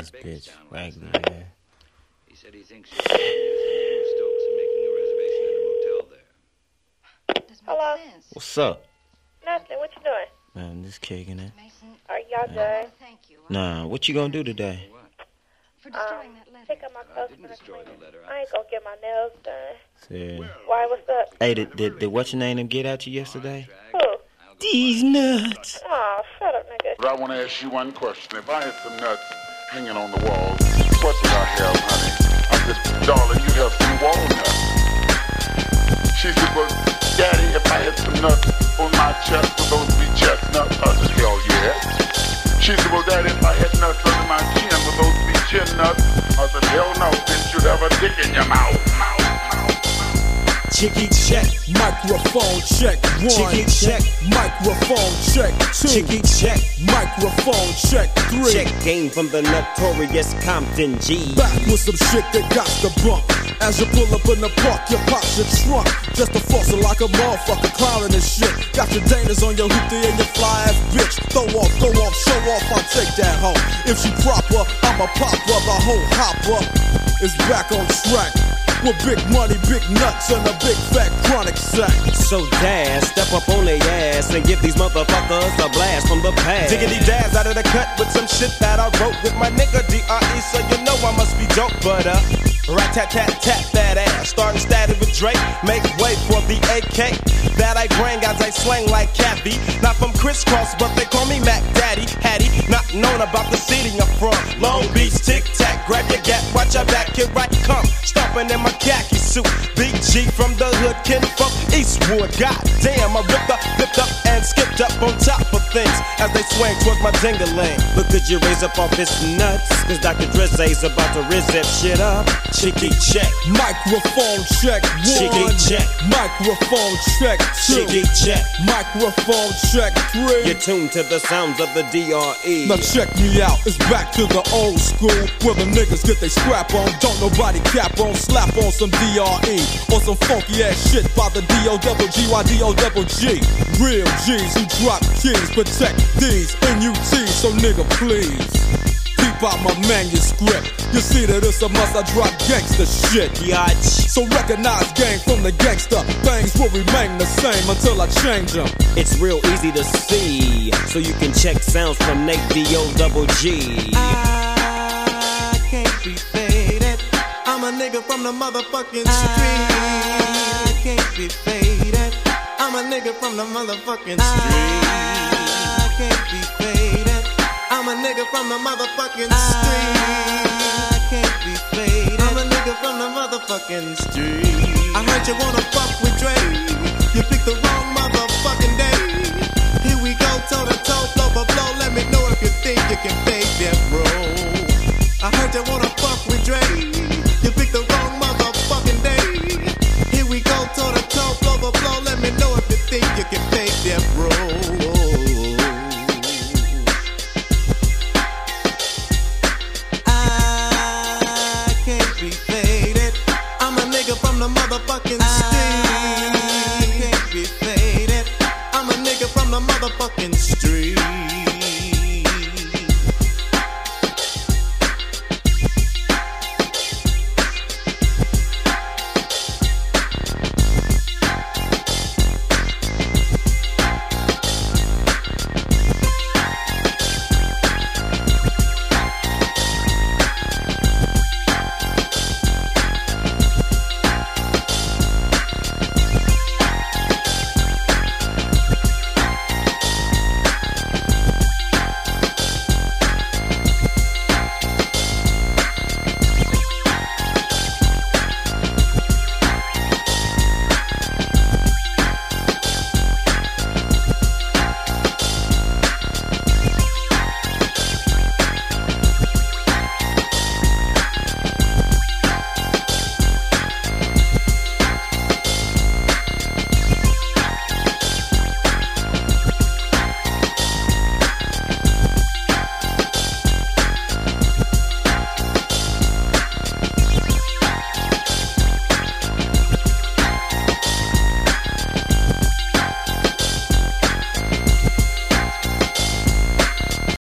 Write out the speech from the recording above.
this bitch, Raggedy, man. He said he thinks she's using Stokes and making a reservation at a motel there. Hello? What's up? Nothing. What you doing? Man, just kicking it. Are y'all done? Nah, what you gonna do today? Pick up my clothes from the cleaner. I ain't gonna get my nails done. See. Why, what's up? Hey, did what's your name get at you yesterday? Who? These nuts. Aw, shut up, nigga. But I want to ask you one question. If I had some nuts hanging on the wall, what would I have, honey? I said, darling, you have some walnuts. She said, well, Daddy, if I had some nuts on my chest, would those be chestnuts? I said, hell yeah. She said, well, Daddy, if I had nuts under my chin, would those be chin nuts? I said, hell no, didn't you have a dick in your mouth? Chicky check, microphone check, one. Chicky check, microphone check, two. Chicky check, microphone check, three. Check game from the notorious Compton G. Back with some shit that got the bump. As you pull up in the park, you pop your trunk. Just a fossil like a motherfucker clowning this shit. Got your Danas on your hoopty and your fly ass bitch. Throw off, go off, show off, I'll take that home. If she proper, I'ma pop up, the whole hopper is back on track. With big money, big nuts, and a big fat chronic sack. So Daz, step up on their ass and give these motherfuckers a blast from the past. Diggity Daz out of the cut with some shit that I wrote with my nigga D.R.E. So you know I must be dope, but rat-tat-tat-tat that ass. Starting static with Drake, make way for the AK that I bring as I slang like Kathy. Not from crisscross, but they call me Mac Daddy. Hattie, not known about the city I'm from. Long Beach, tic-tac, grab your gat, watch your back, here I come. Stomping in my khaki suit, Big G from the hood, Ken from Eastwood. Goddamn, I ripped up, flipped up, and skipped up on top of things as they swing towards my ding-a-ling. But could you raise up off his nuts? Cause Dr. Drizzy's about to rizz that shit up. Chicky check, microphone check, one. Chicky check, microphone check, two. Chicky check, microphone check, three. You're tuned to the sounds of the D.R.E. Now check me out, it's back to the old school where the niggas get they scrap on. Don't nobody cap on, slap on some D.R.E. or some funky ass shit by the D.O.G.Y.D.O.G. Real G's who drop keys, protect these NUTs, so nigga please peep out my manuscript. You see that it's a must, I drop gangsta shit. Yatch. So recognize gang from the gangster. Things will remain the same until I change them. It's real easy to see, so you can check sounds from Nate D.O.G. I can't be faded. I'm a nigga from the motherfucking street. I can't be faded. I'm a nigga from the motherfucking street. I can't be faded. I'm a nigga from the motherfucking street. I can't be faded. I'm a nigga from the motherfucking street. I heard you wanna fuck with Dre. You picked the wrong motherfucking day. Here we go, toe to toe, blow for blow. Let me know if you think you can fake that, bro. I heard you wanna fuck with Dre. You picked the wrong motherfucking day. Here we go, toe to toe, blow for blow. Let me know if you think you can fake that, bro. From the motherfucking street. I can't be faded. I'm a nigga from the motherfucking street.